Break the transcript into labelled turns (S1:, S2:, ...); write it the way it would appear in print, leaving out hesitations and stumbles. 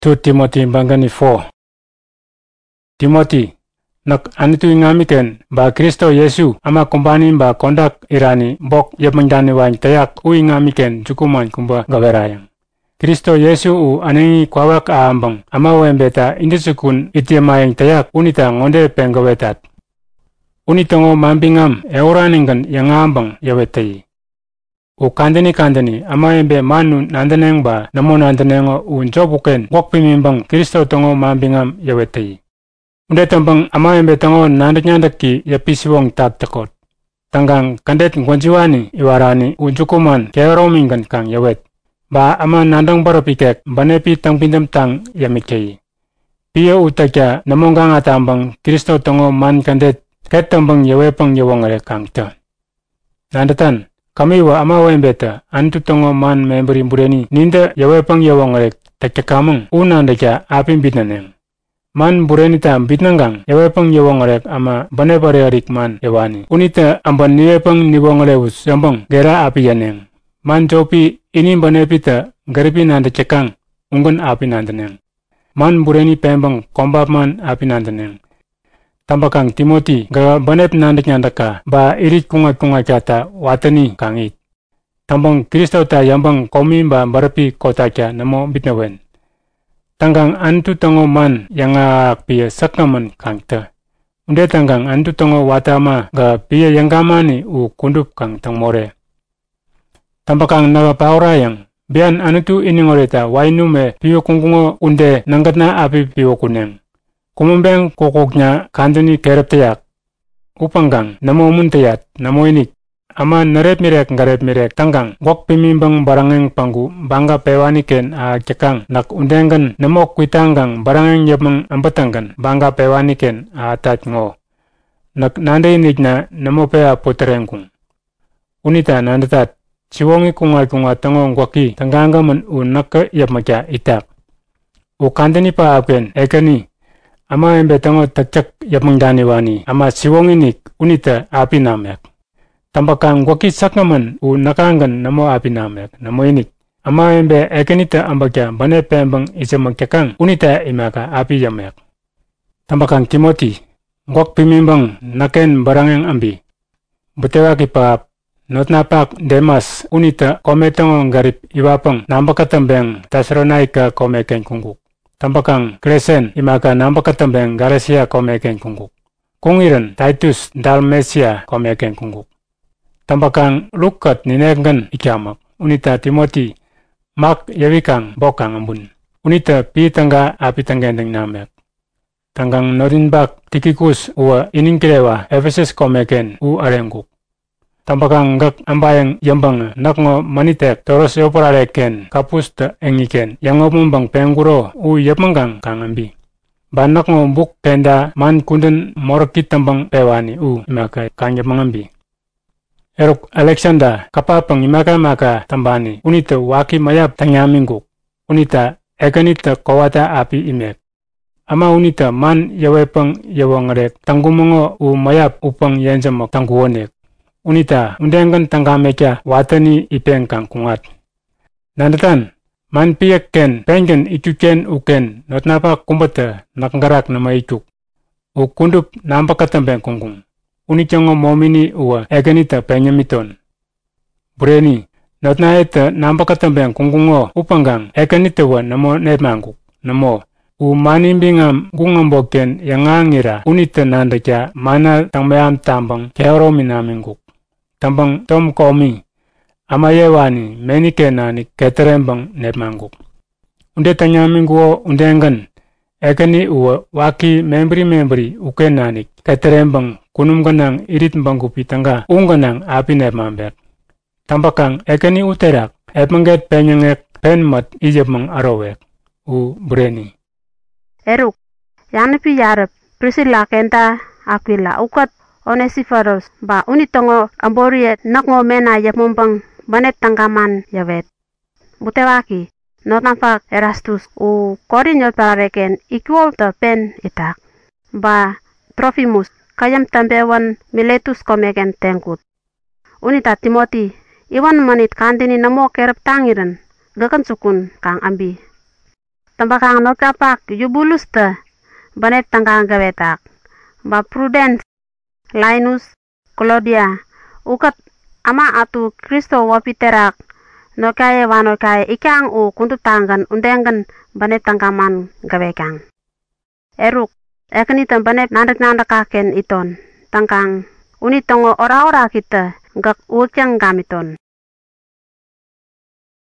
S1: 2 Timothy bangani 4. Timothy, nak anitu ingamiken ba Kristo Yesu ama kumbani ba kondak irani bok yepmandani wany tayak u ingamiken jukuman kumba gawerayang. Kristo Yesu u anengi kwawak aambang ama wembeta indisukun itiamayang tayak unita ngonde penggawetat. Unitongo mambingam euraningan yang aambang yawetai. U kandani ama embe manu nandaneng ba namo nandanengo unjobuken wokpimimbang Kristo tongo mambingam yawetai. Unde tambang ama embe tongo nandanyandaki yapisiwong taktakot. Tanggang kandet ngwanjiwani iwarani unjukuman keoromingan kang yawet. Ba ama nandang baropikek banepi tangpindam tang yamikei. Pia utakya namonggang atambang Kristo tongo man kandet ket tambang yawepang yawangare kang ta. Nandatan kami wa ama wembeta antu tongo man memberi bureni ninda yawepang yawangare takyakamang unandakya apim bitnaneng. Man bureni tam bitnanggang yawepang yawangare ama baneparearik man yawani. Unita amban niwepang niwangare us yambang gera api yaneng. Man jopi ini banepita garipi nanda cekang unggun api nandaneng. Man bureni pembang kombap man api nandaneng. Tambakang Timothy ga banep nandak nyandaka ba irit kungat kata watani kangit. Tambang Kristo ta yambang komi ba barapi kota kya namo bitnawen. Tanggang antu tongo man yang pia sakaman kangta. Unde tanggang antu tongo watama ga pia yanggamani u kundup kang tangmore. Tambakang naga paurayang bian anutu iningoreta wainume piyo kungkungo unde nanggatna api piyo kuneng. Kumumbeng kokoknya kanduni kereptayak. Upanggang namo muntayat namo inik. Ama narep mirek tanggang gok pimimbang barangeng panggu bangga pewaniken a cekang nak undengan namo kuitanggang barangeng yapang ambatanggan bangga pewaniken a tat ngo. Nak nanda inikna namo pea puterengkung. Unita nandatat. Siwongi kunga tango ngwaki tangganga man unaka yapmakya itak. U kandani pa apken ekani. Ama embe tango takcak yapmangdani wani. Ama siwongi nik unita api namek. Tambakang ngwaki saknaman nakaangan namo api namek. Namo inik. Ama embe ekanita ambakya bane pembang isamakyakang unita imaka api yamek. Tambakang Timothy. Ngwak pimimbang naken barangeng ambi. Butewaki pa Notnapak Demas unita kometong garip iwapang nambakatambeng Tasronaika komeken kungkuk. Tambakang Kresen imaka nambakatambeng Galatia komeken kungkuk. Kungiran Titus Dalmatia komeken kungkuk. Tambakang Lukat ninenggan ikyamak. Unita Timothy Mak yawikang bokang ambun. Unita pitangga apitanggendeng namek. Tanggang Norinbak Tikikus uwa iningkirewa Ephesus komeken u arengkuk. Tambakang gak ambayang yambang nakngo manitek toros yoporareken kapusta engiken yang ngomumbang pengguro u yapmanggang kangambi. Banak ngo buk penda man kunden morokit tambang pewani u imaka kang yapmangambi. Erok Alexander kapapang imaka tambani unita waki mayap tangyamingkuk. Unita ekanita kawata api imek. Ama unita man yawepang yawangarek tanggumongo u mayap upang yenjamak tangguonek. Unita undengan tanggamekya watani ipeng kang kungat. Nandatan man piyak ken pengen ikuken uken notnapa kumbata nakanggarak nama ikuk. U kundup nampakatambeng kungkung. Unichongo momini uwa eganita penyamiton. Bureni notna eta nampakatambeng kungkungo upanggang eganita wa namo netmangkuk. Namo u manimbingam gungamboken yang angira unita nandakya mana tangmayam tambang keoro minamingkuk. Tambang tom komi amayewani menikenani keterembang netmangkuk. Unde tanyamingguo undengan ekani uwa waki membri ukenani keterembang kunumganang irit bangku pitangga ungganang api netmambek. Tambakang ekani uterak epmangget penyengek penmat ijepmang arowek u bureni.
S2: Eruk yanipi yarep Priscilla kenta Aquila ukat Onesiphorus ba unitongo amboriet nakngo mena yapmumbang banet tanggaman yawet. Butewaki notampak Erastus u korinyot parareken ikuol ta pen itak. Ba Trophimus kayam tambewan Miletus komeken tengkut. Unita Timothy iwan manit kandini namo kerep tangiran gakan sukun kang ambi. tambakang no kapak Yubulus te banet tangkang gawetak. Ba Prudence, Linus, Claudia, ukat ama atu Kristo wapiterak no kaya wano kaya ikang u kuntu tanggan undengan banet tangkaman gawekang. Eruk, ekani banet nandak kaken iton tangkang unitongo ora-ora kita gak ukyang gamiton.